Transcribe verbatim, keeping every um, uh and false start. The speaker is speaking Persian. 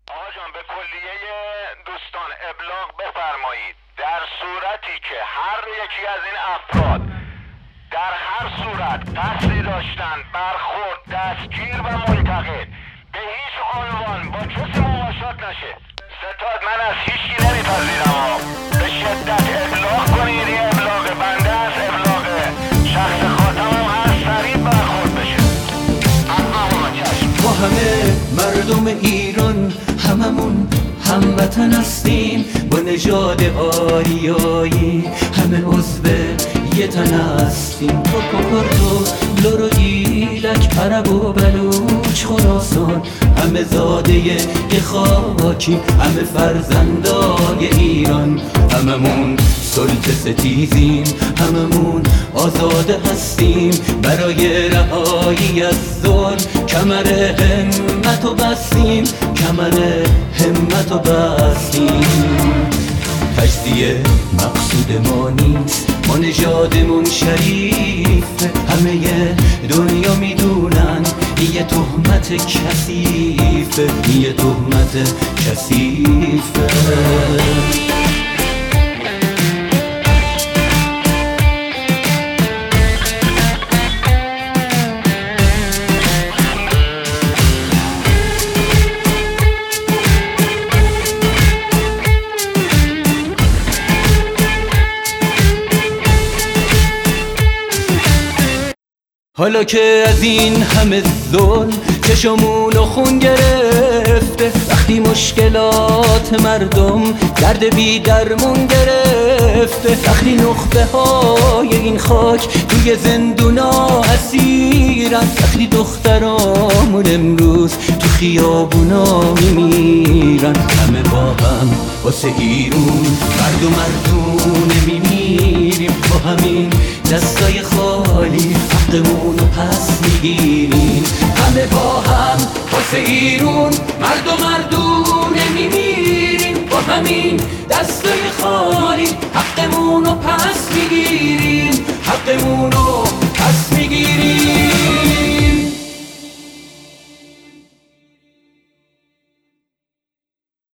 آقا جان به کلیه دوستان ابلاغ بفرمایید در صورتی که هر یکی از این افراد در هر صورت قصدی داشتن برخورد، دستگیر و منتقل به هیچ عنوان با کسی مماشات نشه. ستاد من از هیچی نمیپذیرم ها. به شدت ابلاغ کنید. این ابلاغ بنده است، ابلاغ شخص خاتمم هست، سریع برخورد بشه. ما همه مردم ایران هممون هموطن هستیم، با نژاد آریایی همه عضو یه تن هستیم. تو کرد و لور و ایلک، عرب و بلوچ خراسان، همه زاده یه خاکیم، همه فرزندای ایران، هممون سلطه ستیزیم، هممون آزاده هستیم. برای رهایی از ظلم کمر همت و بستیم، کمر همت و بستیم. تجزیه مقصود ما نیست، ما نژادمون شریفه، همه دنیا میدونن یه تهمت کثیفه، یه تهمت کثیفه. حالا که از این همه ظلم چشمونو خون گرفته، وقتی مشکلات مردم درد بی درمون گرفته، وقتی نخبه های این خاک توی زندونا اسیرن، وقتی دخترامون امروز تو خیابونا میمیرن، همه با هم واسه ایرون مرد و مردونه میمیریم، با همین دستای خالی حقمونو پس میگیریم، همه با هم واسه ایرون مرد و مردونه میمیریم، با همین دستای خالی حقمونو پس میگیریم.